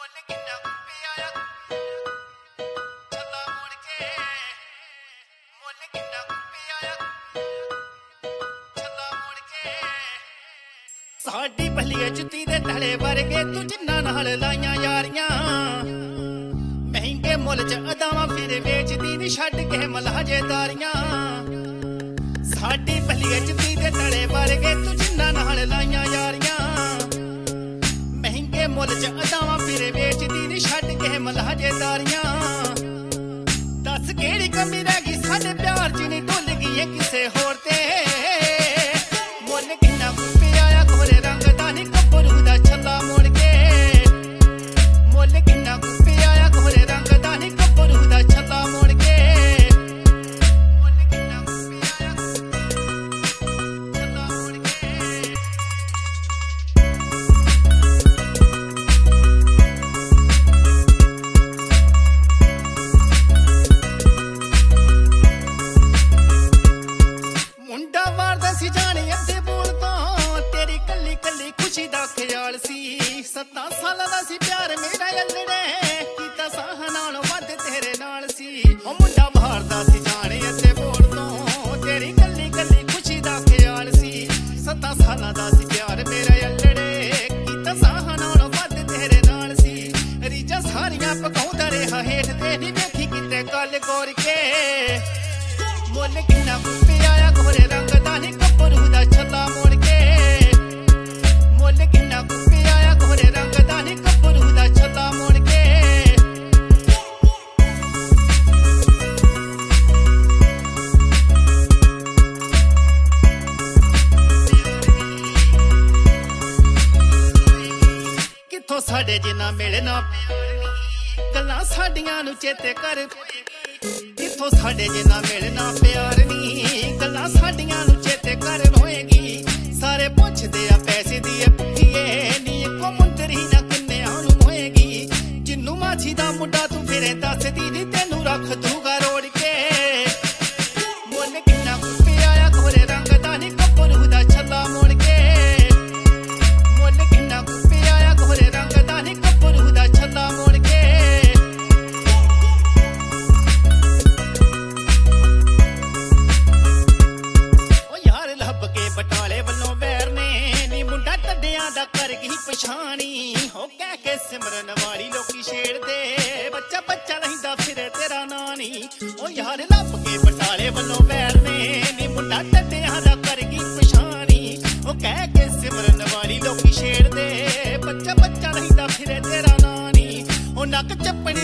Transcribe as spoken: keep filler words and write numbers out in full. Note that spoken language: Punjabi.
ਸਾਡੀ ਭਲੀਏ ਜੁੱਤੀ ਦੇ ਧੜੇ ਵਰਗੇ ਤੂੰ ਜਿੰਨਾ ਨਾਲ ਲਾਈਆਂ ਯਾਰੀਆਂ ਮਹਿੰਗੇ ਮੁੱਲ ਚ ਅਦਾਵਾਂ ਫਿਰ ਵੇਚਦੀ ਨੀ ਛੱਡ ਕੇ ਮਲਹਜੇਦਾਰੀਆਂ ਸਾਡੀ ਭਲੀਏ ਜੁੱਤੀ ਦੇ ਧੜੇ ਵਰਗੇ ਤੂੰ ਜਿੰਨਾ ਨਾਲ ਲਾਈਆਂ ਯਾਰੀਆਂ ਮਹਿੰਗੇ ਮੁੱਲ ਚ ਅਦਾਵਾਂ ਫਿਰ ਵੇਚਦੀ ਨੀ ਛੱਡ ਕੇ ਮਲਹਜੇਦਾਰੀਆਂ ਦੱਸ ਕਿਹੜੀ ਕਮੀ ਰਹਿ ਗਈ ਸਾਡੇ ਪਿਆਰ ਚ ਨੀ ਢੁੱਲ ਗਈ ਏ ਕਿਸੇ ਹੋਰ ਤੇ ਮੁੱਲ ਕਿੰਨਾ ਪਿਆ ਕੋਰੇ ਰੰਗ ਦਾ ਨੀ ਗੱਭਰੂ ਦਾ ਛੱਲਾ ਮੁੜ ਕੇ ਮੁੱਲ ਕਿੰਨਾ ਪਿਆ ਕੋਰੇ ਰੰਗ ਦਾ ਨੀ ਗੱਭਰੂ ਦਾ ਛੱਲਾ ਮੁੜ ਕੇ ਮੁੱਲ ਕਿੰਨਾ ਪਿਆ ਛੱਲਾ ਮੁੜ ਕੇ ਮੁੰਡਾ ਵਾਰਦਾ ਸੀ ਜਾਣੇ ਅੱਧੇ ਬੋਲ ਤੋਂ ਤੇਰੀ ਕੱਲੀ ਕੱਲੀ ਖੁਸ਼ੀ ਦਾ ਖਿਆਲ ਸੀ ਸੱਤਾਂ ਸਾਲਾਂ ਦਾ ਸੀ ਪਿਆਰ ਮੇਰਾ ਯੱਲੜੇ ਕੀਤਾ ਸਾਹ ਨਾਲੋਂ ਵੱਧ ਤੇਰੇ ਨਾਲ ਸੀ ਉਹ ਮੁੰਡਾ ਵਾਰਦਾ ਸੀ ਜਾਣੇ ਅੱਧੇ ਬੋਲ ਤੋਂ ਤੇਰੀ ਕੱਲੀ ਕੱਲੀ ਖੁਸ਼ੀ ਦਾ ਖਿਆਲ ਸੀ ਸੱਤਾਂ ਸਾਲਾਂ ਦਾ ਸੀ ਪਿਆਰ ਮੇਰਾ ਯੱਲੜੇ ਕੀਤਾ ਸਾਹ ਨਾਲੋਂ ਵੱਧ ਤੇਰੇ ਨਾਲ ਸੀ ਰੀਜਾਂ ਸਾਰੀਆਂ ਪਕਾਉਂਦਾ ਰਿਹਾ ਹੇਠ ਤੇ ਨਹੀਂ ਵੇਖੀ ਕਿਤੇ ਗੱਲ ਗੌਰ ਕੇ ਮੁੱਲ ਕਿੰਨਾ ਪਿਆ ਕੋਰੇ ਰੰਗ ਦਾ ਨੀ ਗੱਭਰੂ ਦਾ ਛੱਲਾ ਮੁੜ ਕੇ ਮੁੱਲ ਕਿੰਨਾ ਪਿਆ ਕੋਰੇ ਰੰਗ ਦਾ ਨੀ ਗੱਭਰੂ ਦਾ ਛੱਲਾ ਮੁੜ ਕੇ ਕਿੱਥੋਂ ਸਾਡੇ ਜਿੰਨਾ ਮਿਲਣਾ ਗੱਲਾਂ ਸਾਡੀਆਂ ਨੂੰ ਚੇਤੇ ਕਰ ਕਿੱਥੋਂ ਸਾਡੇ ਜਿੰਨਾ ਮਿਲਣਾ ਪਿਆਰ ਨੀ ਗੱਲਾਂ ਸਾਡੀਆਂ ਨੂੰ ਚੇਤੇ ਕਰ ਹੋਏਗੀ ਸਾਰੇ ਪੁੱਛਦੇ ਆ ਪੈਸੇ ਦੀ ਭੁੱਖੀਏ ਨੀ ਇੱਕੋ ਮੁੰਦਰੀ ਨਾ ਕਿੰਨਿਆਂ ਨੂੰ ਹੋਏਗੀ ਜਿੰਨੂੰ ਮਾਛੀ ਦਾ ਮੁੰਡਾ ਤੂੰ ਫਿਰੇ ਦੱਸਦੀ ਨੀ ਤੈਨੂੰ ਰੱਖ ਦੂਗਾ ਰੋੜ ਕੇ ਮੁੱਲ ਕਿੰਨਾ ਪਿਆ ਕੋਰੇ ਰੰਗ ਦਾ ਨੀ ਗੱਭਰੂ ਦਾ ਛੱਲਾ ਮੁੜ ਕੇ ਮੁੱਲ ਕਿੰਨਾ ਪਿਆ ਕੋਰੇ ਰੰਗ ਦਾ ਨੀ ਗੱਭਰੂ ਦਾ ਛੱਲਾ ਮੁੜ ਕੇ ਬਟਾਲੇ ਵੱਲੋਂ ਵੈਰ ਨੇ ਨੀ ਮੁੰਡਾ ਟੱਡਿਆਂ ਦਾ ਕਰ ਗਈ ਪਛਾਣੀ ਹੋ ਕਹਿ ਕੇ ਸਿਮਰਨ ਵਾਲੀ ਲੋਕੀ ਛੇੜਦੇ ਬੱਚਾ ਬੱਚਾ ਲੈਂਦਾ ਫਿਰੇ ਤੇਰਾ ਨਾਂ ਨੀ ਉਹ ਯਾਰ ਲੱਭ ਕੇ ਬਟਾਲੇ ਵੱਲੋਂ ਵੈਰ ਨੇ ਨੀ ਮੁੰਡਾ ਟੱਡਿਆਂ ਦਾ ਕਰ ਗਈ ਪਛਾਣੀ ਉਹ ਕਹਿ ਕੇ ਸਿਮਰਨ ਵਾਲੀ ਲੋਕੀ ਛੇੜਦੇ ਬੱਚਾ ਬੱਚਾ ਲੈਂਦਾ ਫਿਰੇ ਤੇਰਾ ਨਾਂ ਨੀ ਉਹ ਨੱਕ ਚੱਪਣੀ